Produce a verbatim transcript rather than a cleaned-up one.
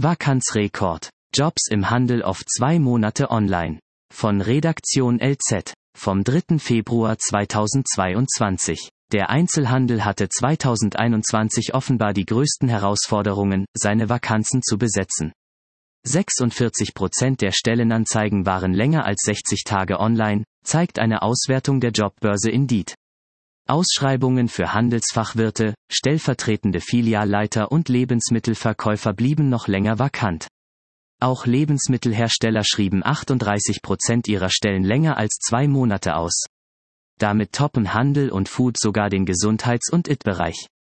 Vakanzrekord. Jobs im Handel auf zwei Monate online. Von Redaktion L Z. Vom dritten Februar zweitausendzweiundzwanzig. Der Einzelhandel hatte zweitausendeinundzwanzig offenbar die größten Herausforderungen, seine Vakanzen zu besetzen. sechsundvierzig Prozent der Stellenanzeigen waren länger als sechzig Tage online, zeigt eine Auswertung der Jobbörse Indeed. Ausschreibungen für Handelsfachwirte, stellvertretende Filialleiter und Lebensmittelverkäufer blieben noch länger vakant. Auch Lebensmittelhersteller schrieben achtunddreißig Prozent ihrer Stellen länger als zwei Monate aus. Damit toppen Handel und Food sogar den Gesundheits- und I T-Bereich.